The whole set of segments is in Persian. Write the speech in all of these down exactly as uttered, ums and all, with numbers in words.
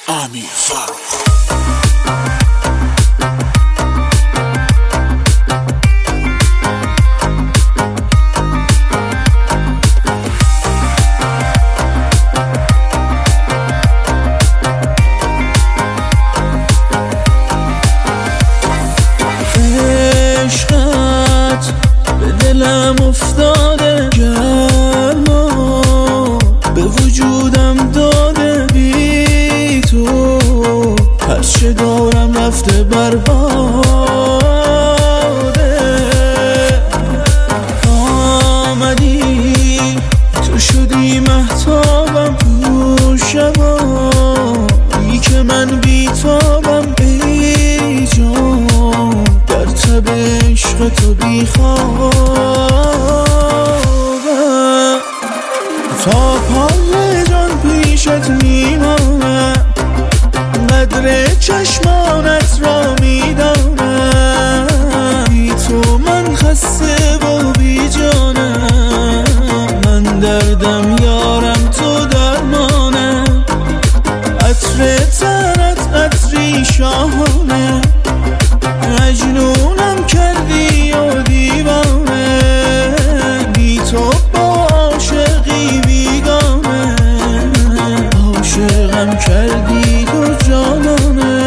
امیر فرخ. عشقت به دلم افتاده گرما به وجودم داده، بی تو هرچه دارم رفته برباده. آمدی تو شدی مهتابم تو شبایی که من بیتابم، ای جان در تب عشق تو بیخوابم. تا پای جان پیشت میمانم، قدر چشمانت را میدانم، بی تو من خسته و بی جانم. من دردم یارم تو درمانم، عطر تنت عطری شاهانه، مجنونم کردی و دیوانه، بی تو با عاشقی بیگانه، عاشقم کردی تو جانانه.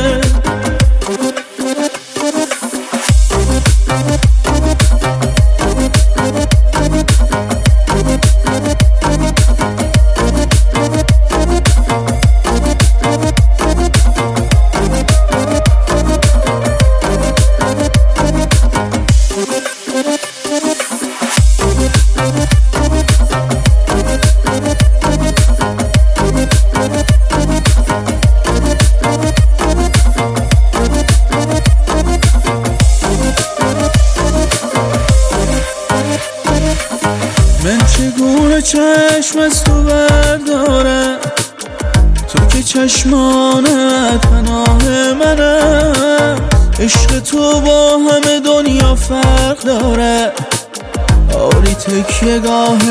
من چگونه چشم از تو بردارم، تو که چشمانت پناه منم. عشق تو با همه دنیا فرق داره، آری تکیه گاه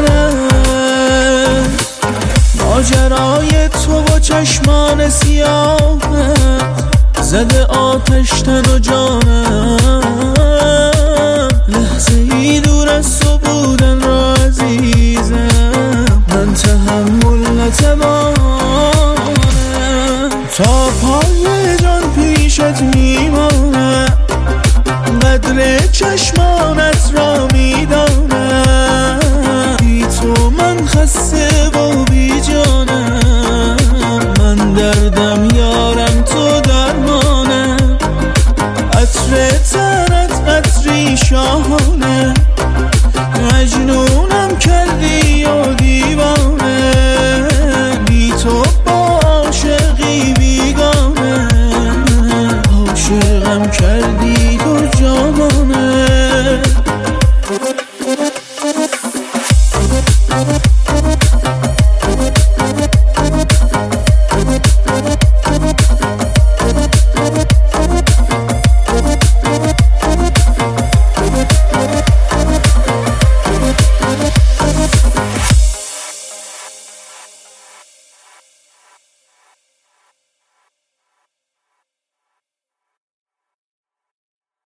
منم. ماجرای تو با چشمان سیاهت زده آتش تن و جانم. لحظه ای دور از تو بودن را عزیزم، من تحمل نتوانم. تا پای جان پیشت میمانم، قدر چشمانت را